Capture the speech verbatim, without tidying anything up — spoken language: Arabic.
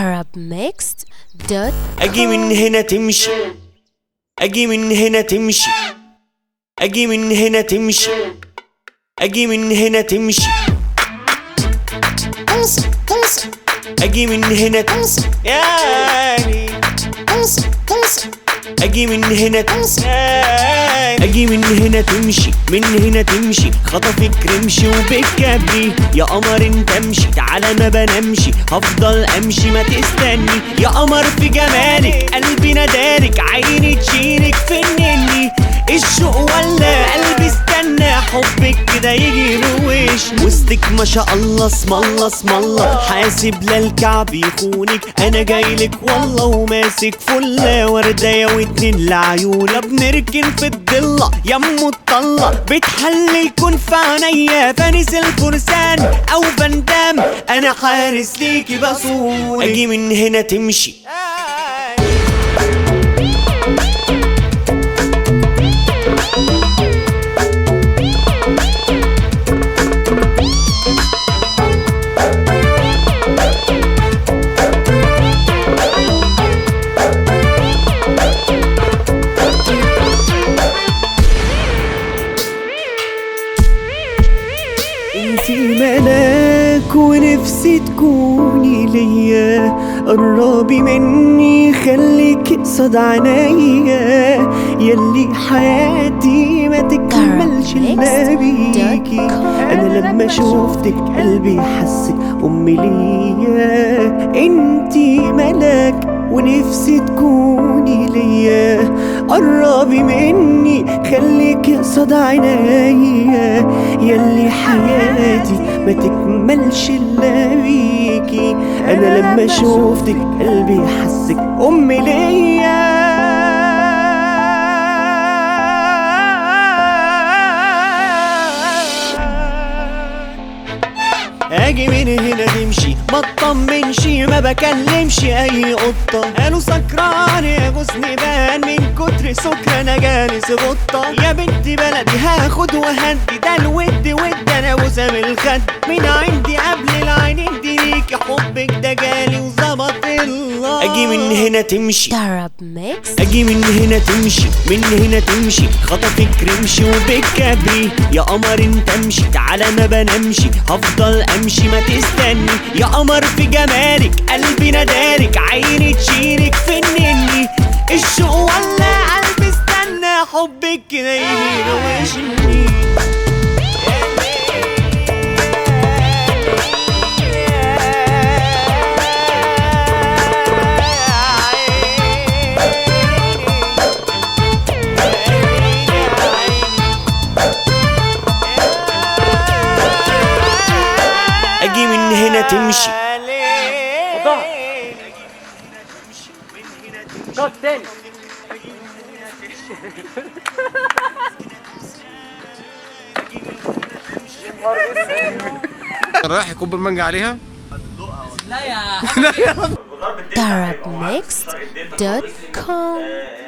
arab mixed دوت اجي من هنا تمشي، اجي من هنا تمشي، اجي من هنا تمشي، اجي من هنا تمشي، تمشي تمشي اجي من هنا تمشي يعني تمشي تمشي اجي من هنا تمشي اجي من هنا تمشي، من هنا تمشي، خطفك رمشي وبالكبري يا قمر انت امشي، تعالى ما بنمشي هفضل امشي ما تستني يا قمر في جمالك، قلبي نادالك، عيني تشيلك فنني، الشوق ولا قلبي استنى حبك كده يجي يروش وسطك ما شاء الله اسم الله اسم الله، حاسب للكعب يخونك انا جايلك والله وماسك فله وردايه واتنين لعيوله بنركن في الضله يا ام الطله بتحلي الكون في عينيا فانس الفرسان او فندام انا حارس ليكي بصون اجي من هنا تمشي انتي ملاك ونفسي تكوني ليا، قربي مني خليكي قصاد عينيا، يلي حياتي ما تكملش الا بيكي، انا لما شوفتك قلبي حسك امي ليا، انتي ملاك ونفسي تكوني ليا، قربي مني خليكي قصاد عينيا، يلي حياتي ما تكملش الا بيكي، انا لما شوفتك قلبي حسك امي ليا. اجي من هنا تمشي ما تطمنش ما بكلمش اي قطه، قالوا سكران يا غصن بان من كتر سكر انا جالس غطه، يا بنت بلدي هاخد وهدي ده الود ود انا بوسه بالخد من عندي قبل العينين دي ليكي حبك ده جالي وظبط الله. اجي من هنا تمشي arab mixed اجي من هنا تمشي، من هنا تمشي، خطفك رمشي وبالكبري يا قمر انت امشي، تعالى ما بنمشي هفضل امشي ما تستني يا قمر في جمالك، قلبي نادالك، عيني تشيلك فنني، الشوق ولا قلبي استنى حبك كده يجي يروشني. اجي من هنا تمشي شوط تاني رايح يكب المانجا عليها arab mixed دوت com